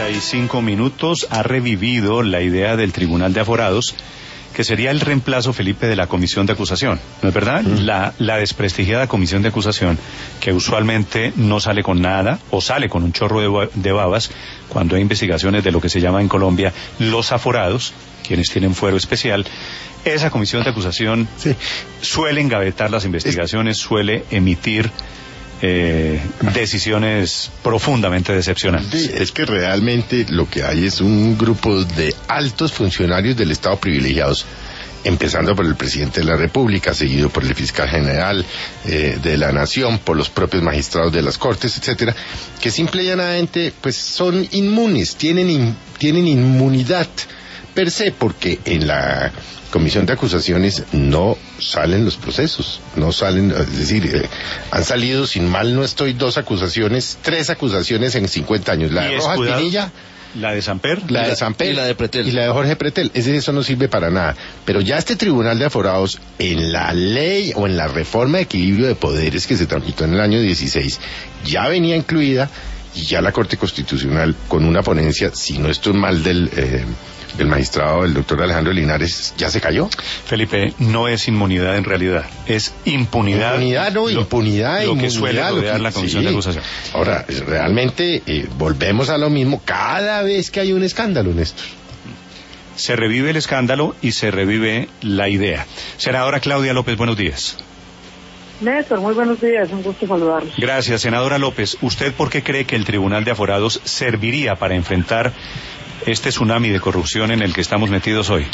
8:35, ha revivido la idea del Tribunal de Aforados, que sería el reemplazo, Felipe, de la comisión de acusación, ¿no es verdad? La desprestigiada comisión de acusación, que usualmente no sale con nada, o sale con un chorro de babas, cuando hay investigaciones de lo que se llama en Colombia los aforados, quienes tienen fuero especial. Esa comisión de acusación suele engavetar las investigaciones, suele emitir decisiones profundamente decepcionantes. Sí, es que realmente lo que hay es un grupo de altos funcionarios del Estado privilegiados, empezando por el presidente de la República, seguido por el fiscal general de la Nación, por los propios magistrados de las Cortes, etcétera, que simple y llanamente pues son inmunes, tienen inmunidad per se, porque en la comisión de acusaciones no salen los procesos, no salen, es decir, han salido, sin mal no estoy, 3 acusaciones en 50 años, la de Rojas Pinilla, la de Samper, la de Samper y la de Pretel, y la de Jorge Pretel. Eso no sirve para nada, pero ya este Tribunal de Aforados, en la ley o en la reforma de equilibrio de poderes que se tramitó en el año 16, ya venía incluida, y ya la Corte Constitucional, con una ponencia, si no estoy mal, del magistrado, el doctor Alejandro Linares, ya se cayó. Felipe, no es inmunidad en realidad, es impunidad. Impunidad, lo que suele rodear la comisión de acusación. Ahora, realmente volvemos a lo mismo cada vez que hay un escándalo, Néstor. Se revive el escándalo y se revive la idea. Senadora Claudia López, buenos días. Néstor, muy buenos días, un gusto saludarlos. Gracias, senadora López. ¿Usted por qué cree que el Tribunal de Aforados serviría para enfrentar este tsunami de corrupción en el que estamos metidos hoy?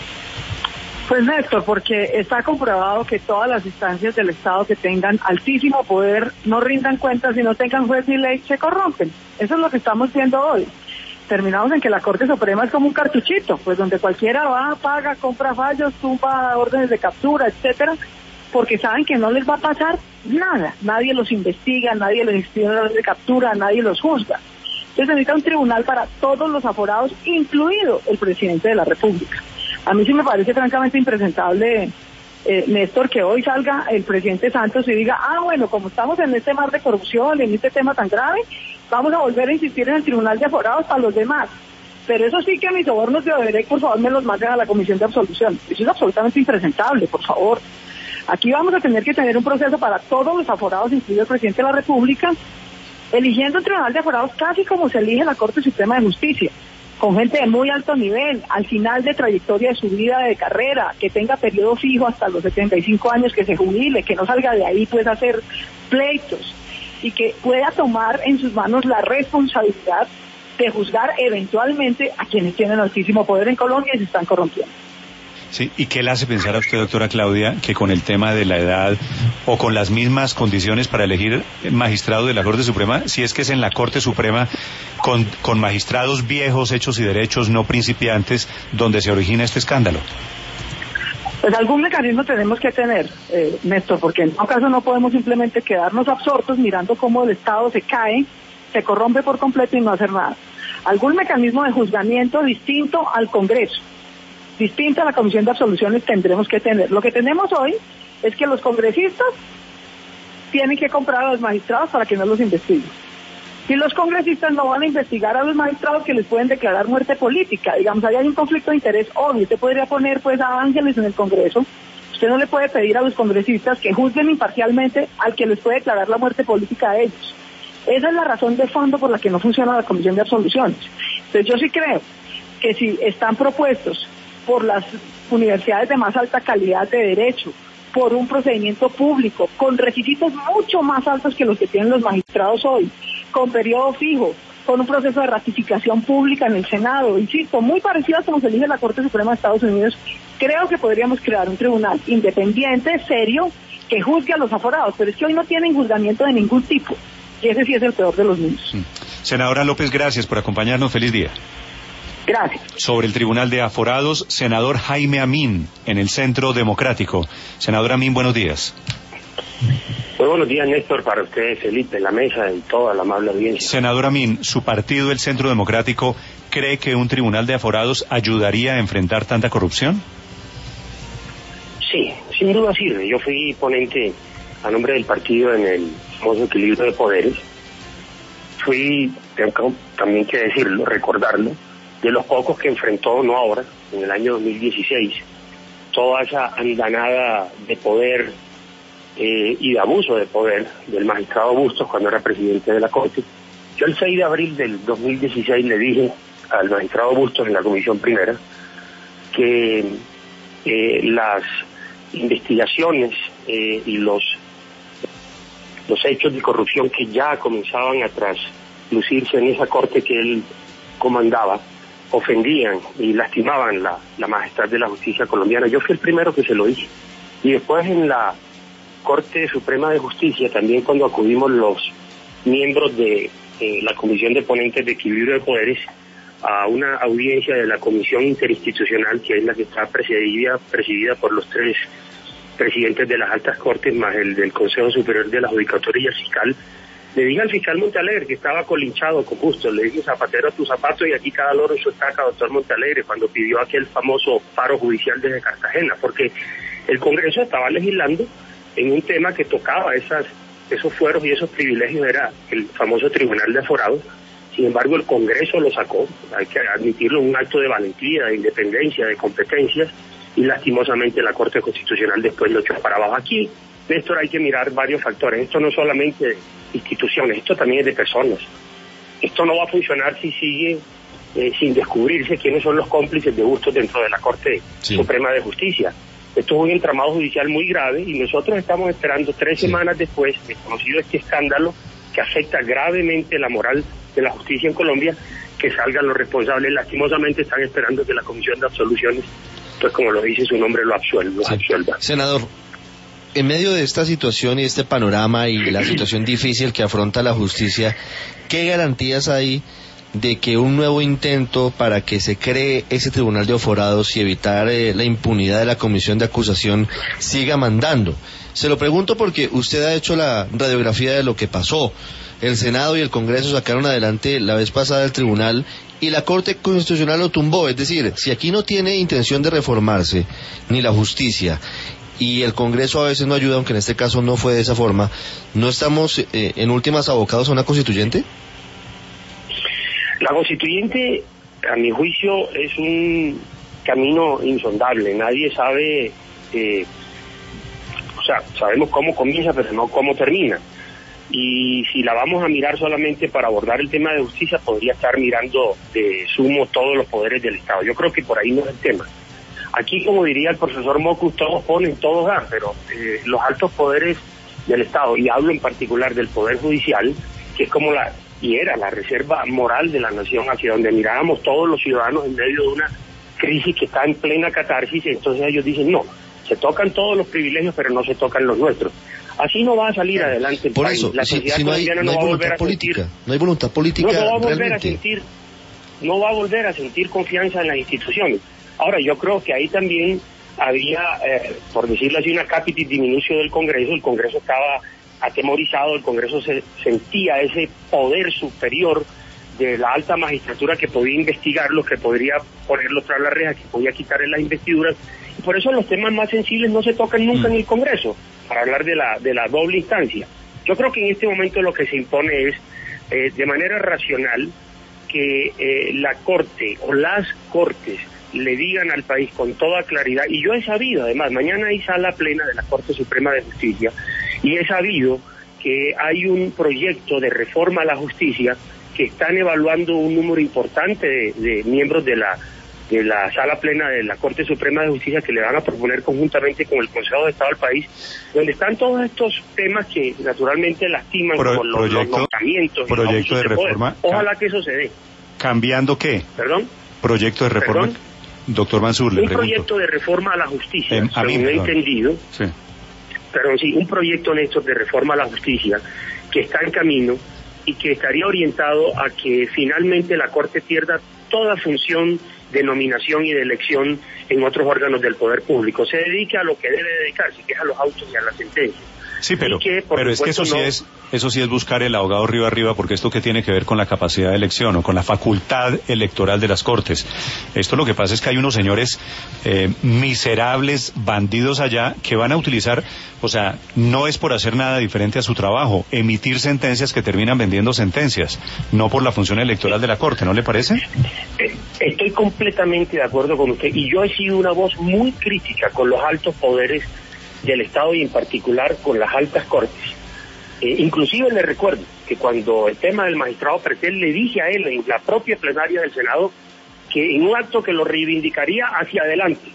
Pues Néstor, porque está comprobado que todas las instancias del Estado que tengan altísimo poder no rindan cuentas y no tengan juez ni ley, se corrompen. Eso es lo que estamos viendo hoy. Terminamos en que la Corte Suprema es como un cartuchito, pues donde cualquiera va, paga, compra fallos, tumba órdenes de captura, etcétera, porque saben que no les va a pasar nada. Nadie los investiga, nadie les expide órdenes de captura, nadie los juzga. Entonces necesita un tribunal para todos los aforados, incluido el presidente de la República. A mí sí me parece francamente impresentable, Néstor, que hoy salga el presidente Santos y diga, bueno, como estamos en este mar de corrupción, en este tema tan grave, vamos a volver a insistir en el tribunal de aforados para los demás. Pero eso sí, que mis sobornos de Odebrecht, por favor, me los manden a la comisión de absolución. Eso es absolutamente impresentable, por favor. Aquí vamos a tener que tener un proceso para todos los aforados, incluido el presidente de la República, eligiendo un tribunal de aforados casi como se elige la Corte Suprema de Justicia, con gente de muy alto nivel, al final de trayectoria de su vida de carrera, que tenga periodo fijo hasta los 75 años, que se jubile, que no salga de ahí pues a hacer pleitos, y que pueda tomar en sus manos la responsabilidad de juzgar eventualmente a quienes tienen altísimo poder en Colombia y se están corrompiendo. Sí, ¿y qué le hace pensar a usted, doctora Claudia, que con el tema de la edad o con las mismas condiciones para elegir magistrado de la Corte Suprema, si es que es en la Corte Suprema con magistrados viejos, hechos y derechos, no principiantes, donde se origina este escándalo? Pues algún mecanismo tenemos que tener, Néstor, porque en todo caso no podemos simplemente quedarnos absortos mirando cómo el Estado se cae, se corrompe por completo y no hacer nada. Algún mecanismo de juzgamiento distinto al Congreso, distinta a la Comisión de Absoluciones tendremos que tener. Lo que tenemos hoy es que los congresistas tienen que comprar a los magistrados para que no los investiguen. Y los congresistas no van a investigar a los magistrados que les pueden declarar muerte política. Digamos, ahí hay un conflicto de interés obvio. Usted podría poner pues a ángeles en el Congreso. Usted no le puede pedir a los congresistas que juzguen imparcialmente al que les puede declarar la muerte política a ellos. Esa es la razón de fondo por la que no funciona la Comisión de Absoluciones. Entonces yo sí creo que si están propuestos por las universidades de más alta calidad de derecho, por un procedimiento público, con requisitos mucho más altos que los que tienen los magistrados hoy, con periodo fijo, con un proceso de ratificación pública en el Senado, insisto, muy parecido a como se elige la Corte Suprema de Estados Unidos, creo que podríamos crear un tribunal independiente, serio, que juzgue a los aforados, pero es que hoy no tienen juzgamiento de ningún tipo, y ese sí es el peor de los niños. Senadora López, gracias por acompañarnos, feliz día. Gracias. Sobre el Tribunal de Aforados, senador Jaime Amin, en el Centro Democrático. Senador Amin, buenos días. Muy buenos días, Néstor, para ustedes, Felipe, la mesa y toda la amable audiencia. Senador Amin, ¿su partido, el Centro Democrático, cree que un Tribunal de Aforados ayudaría a enfrentar tanta corrupción? Sí, sin duda sirve. Yo fui ponente a nombre del partido en el famoso equilibrio de poderes. fui, tengo también que decirlo, recordarlo, de los pocos que enfrentó, no ahora, en el año 2016, toda esa andanada de poder y de abuso de poder del magistrado Bustos cuando era presidente de la Corte. Yo el 6 de abril del 2016 le dije al magistrado Bustos en la Comisión Primera que las investigaciones y los hechos de corrupción que ya comenzaban a traslucirse en esa corte que él comandaba ofendían y lastimaban la majestad de la justicia colombiana. Yo fui el primero que se lo dije. Y después en la Corte Suprema de Justicia, también cuando acudimos los miembros de la Comisión de Ponentes de Equilibrio de Poderes a una audiencia de la Comisión Interinstitucional, que es la que está presidida por los 3 presidentes de las altas cortes, más el del Consejo Superior de la Judicatura y el fiscal, le dije al fiscal Montealegre, que estaba colinchado con Bustos, le dije: zapatero a tu zapato y aquí cada loro en su estaca, doctor Montealegre, cuando pidió aquel famoso paro judicial desde Cartagena, porque el Congreso estaba legislando en un tema que tocaba esos fueros y esos privilegios, era el famoso Tribunal de Aforados. Sin embargo, el Congreso lo sacó, hay que admitirlo, un acto de valentía, de independencia, de competencias, y lastimosamente la Corte Constitucional después lo echó para abajo. Aquí, Néstor, hay que mirar varios factores. Esto no solamente de instituciones, esto también es de personas. Esto no va a funcionar si sigue sin descubrirse quiénes son los cómplices de Bustos dentro de la Corte Suprema de Justicia. Esto es un entramado judicial muy grave y nosotros estamos esperando 3 semanas después de conocido este escándalo que afecta gravemente la moral de la justicia en Colombia, que salgan los responsables. Lastimosamente están esperando que la Comisión de Absoluciones, pues como lo dice su nombre, lo absuelva. Senador, en medio de esta situación y este panorama y la situación difícil que afronta la justicia, ¿qué garantías hay de que un nuevo intento para que se cree ese tribunal de aforados y evitar la impunidad de la comisión de acusación siga mandando? Se lo pregunto porque usted ha hecho la radiografía de lo que pasó. El Senado y el Congreso sacaron adelante la vez pasada el tribunal y la Corte Constitucional lo tumbó. Es decir, si aquí no tiene intención de reformarse ni la justicia y el Congreso a veces no ayuda, aunque en este caso no fue de esa forma, ¿no estamos en últimas abocados a una constituyente? La constituyente, a mi juicio, es un camino insondable. Nadie sabe, sabemos cómo comienza, pero no cómo termina. Y si la vamos a mirar solamente para abordar el tema de justicia, podría estar mirando de sumo todos los poderes del Estado. Yo creo que por ahí no es el tema. Aquí, como diría el profesor Mocus, todos ponen, todos dan, pero los altos poderes del Estado, y hablo en particular del Poder Judicial, que es como era la reserva moral de la nación, hacia donde mirábamos todos los ciudadanos en medio de una crisis que está en plena catarsis. Entonces ellos dicen: no, se tocan todos los privilegios, pero no se tocan los nuestros. Así no va a salir adelante el Por país. Eso, la sociedad colombiana no va a volver a sentir, no hay voluntad política, no va a volver a sentir confianza en las instituciones. Ahora, yo creo que ahí también había, por decirlo así, una capitis diminutio del Congreso. El Congreso estaba atemorizado, el Congreso sentía ese poder superior de la alta magistratura que podía investigarlos, que podría ponerlos tras la reja, que podía quitarle las investiduras, y por eso los temas más sensibles no se tocan nunca en el Congreso, para hablar de la doble instancia. Yo creo que en este momento lo que se impone es, de manera racional, que la Corte o las Cortes le digan al país con toda claridad, y yo he sabido, además, mañana hay sala plena de la Corte Suprema de Justicia, y he sabido que hay un proyecto de reforma a la justicia que están evaluando un número importante de miembros de la sala plena de la Corte Suprema de Justicia, que le van a proponer conjuntamente con el Consejo de Estado del país, donde están todos estos temas que naturalmente lastiman, como los nombramientos, proyecto de reforma. Ojalá que eso se dé. ¿Cambiando qué? ¿Perdón? ¿Proyecto de reforma? ¿Perdón? Doctor Mansur, le pregunto. Un proyecto de reforma a la justicia, según he entendido. Sí. Perdón, sí, un proyecto, Néstor, de reforma a la justicia que está en camino y que estaría orientado a que finalmente la Corte pierda toda función de nominación y de elección en otros órganos del poder público. Se dedica a lo que debe dedicarse, que es a los autos y a las sentencias. Sí, pero es que eso sí es buscar el ahogado río arriba, porque esto que tiene que ver con la capacidad de elección o con la facultad electoral de las Cortes. Esto lo que pasa es que hay unos señores miserables, bandidos allá, que van a utilizar, o sea, no es por hacer nada diferente a su trabajo, emitir sentencias que terminan vendiendo sentencias, no por la función electoral de la Corte, ¿no le parece? Estoy completamente de acuerdo con usted, y yo he sido una voz muy crítica con los altos poderes del Estado y en particular con las altas cortes. Inclusive le recuerdo que cuando el tema del magistrado Pretel, le dije a él en la propia plenaria del Senado que en un acto que lo reivindicaría hacia adelante,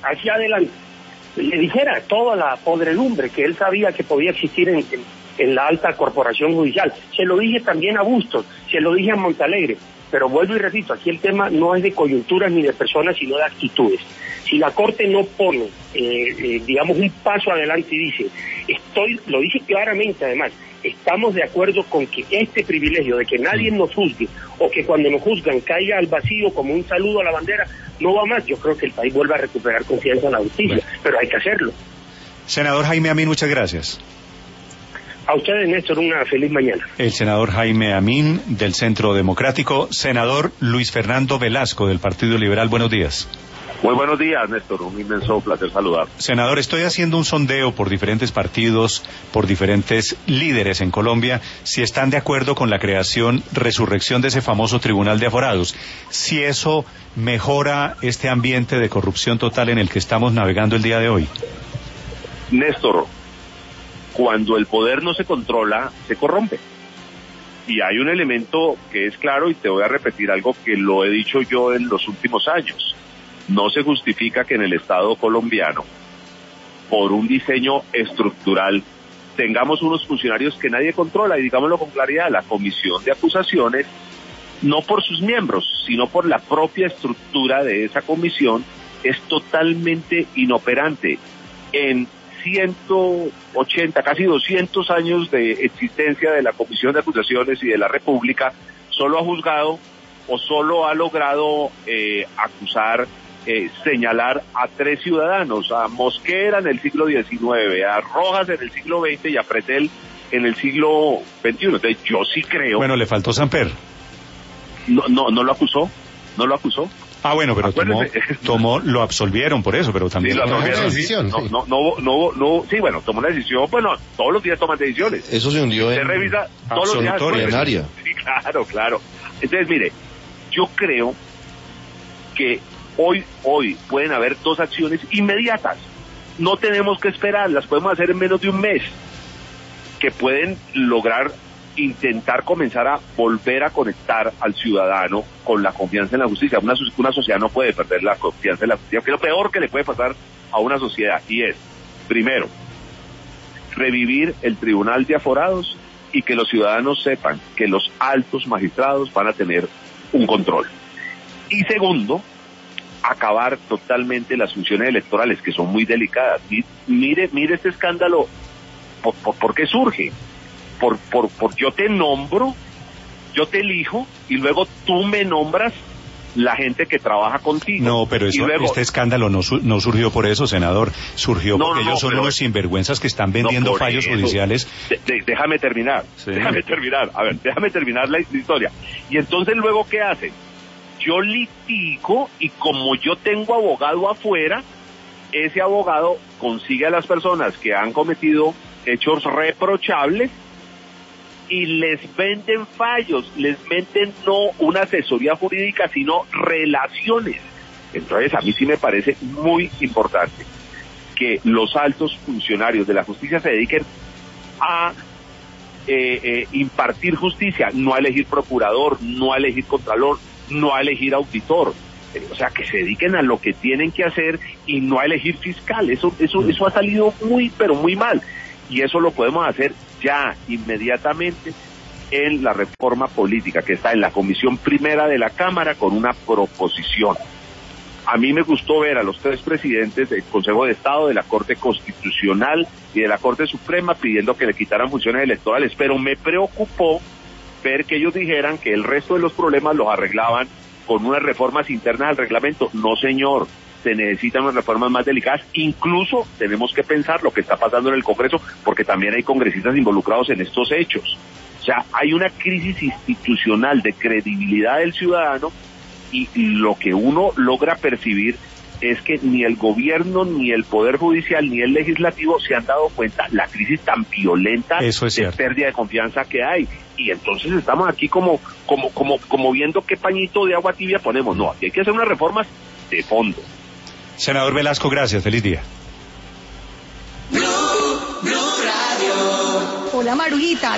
le dijera toda la podredumbre que él sabía que podía existir en la alta corporación judicial. Se lo dije también a Bustos, se lo dije a Montalegre, pero vuelvo y repito, aquí el tema no es de coyunturas ni de personas, sino de actitudes. Si la Corte no pone, digamos, un paso adelante y dice, lo dice claramente además, estamos de acuerdo con que este privilegio de que nadie nos juzgue, o que cuando nos juzgan caiga al vacío como un saludo a la bandera, no va más, yo creo que el país vuelve a recuperar confianza en la justicia, bueno, pero hay que hacerlo. Senador Jaime Amín, muchas gracias. A ustedes, Néstor, una feliz mañana. El senador Jaime Amín, del Centro Democrático. Senador Luis Fernando Velasco, del Partido Liberal, buenos días. Muy buenos días, Néstor, un inmenso placer saludar. Senador, estoy haciendo un sondeo por diferentes partidos, por diferentes líderes en Colombia, si están de acuerdo con la resurrección de ese famoso Tribunal de Aforados, si eso mejora este ambiente de corrupción total en el que estamos navegando el día de hoy. Néstor, cuando el poder no se controla, se corrompe. Y hay un elemento que es claro, y te voy a repetir algo que lo he dicho yo en los últimos años. No se justifica que en el Estado colombiano, por un diseño estructural, tengamos unos funcionarios que nadie controla, y digámoslo con claridad, la comisión de acusaciones, no por sus miembros, sino por la propia estructura de esa comisión, es totalmente inoperante. En 180, casi 200 años de existencia de la comisión de acusaciones y de la República, solo ha juzgado o solo ha logrado acusar, señalar a 3 ciudadanos, a Mosquera en el siglo XIX, a Rojas en el siglo XX y a Pretel en el siglo XXI. Entonces yo sí creo... Bueno, le faltó Samper. No lo acusó. Ah, bueno, pero lo absolvieron por eso, pero también... Sí, tomó una decisión. Sí, bueno, tomó una decisión, bueno, todos los días toman decisiones. Eso se hundió en... Se revisa todos los días. En área. Sí, claro. Entonces, mire, yo creo que hoy pueden haber 2 acciones inmediatas. No tenemos que esperar, las podemos hacer en menos de un mes, que pueden lograr intentar comenzar a volver a conectar al ciudadano con la confianza en la justicia. Una sociedad no puede perder la confianza en la justicia, que es lo peor que le puede pasar a una sociedad, y es, primero, revivir el Tribunal de Aforados y que los ciudadanos sepan que los altos magistrados van a tener un control. Y segundo, acabar totalmente las funciones electorales, que son muy delicadas. Mire este escándalo, ¿por qué surge? Por yo te nombro, yo te elijo, y luego tú me nombras la gente que trabaja contigo. No, pero este escándalo no surgió por eso, senador. Surgió porque ellos son unos sinvergüenzas que están vendiendo fallos judiciales. Déjame terminar. A ver, déjame terminar la historia. Y entonces luego, ¿qué hacen? Yo litigo, y como yo tengo abogado afuera, ese abogado consigue a las personas que han cometido hechos reprochables y les venden fallos, les venden no una asesoría jurídica, sino relaciones. Entonces a mí sí me parece muy importante que los altos funcionarios de la justicia se dediquen a impartir justicia, no a elegir procurador, no a elegir contralor, no a elegir auditor. O sea, que se dediquen a lo que tienen que hacer y no a elegir fiscal. Eso ha salido muy, pero muy mal. Y eso lo podemos hacer ya, inmediatamente, en la reforma política, que está en la Comisión Primera de la Cámara con una proposición. A mí me gustó ver a los 3 presidentes del Consejo de Estado, de la Corte Constitucional y de la Corte Suprema pidiendo que le quitaran funciones electorales, pero me preocupó ver que ellos dijeran que el resto de los problemas los arreglaban con unas reformas internas al reglamento. No, señor, se necesitan unas reformas más delicadas, incluso tenemos que pensar lo que está pasando en el Congreso, porque también hay congresistas involucrados en estos hechos. O sea, hay una crisis institucional de credibilidad del ciudadano, y lo que uno logra percibir es que ni el gobierno, ni el Poder Judicial, ni el Legislativo se han dado cuenta la crisis tan violenta de pérdida de confianza que hay. Y entonces estamos aquí como viendo qué pañito de agua tibia ponemos. No, aquí hay que hacer unas reformas de fondo. Senador Velasco, gracias. Feliz día. Hola, Marujita.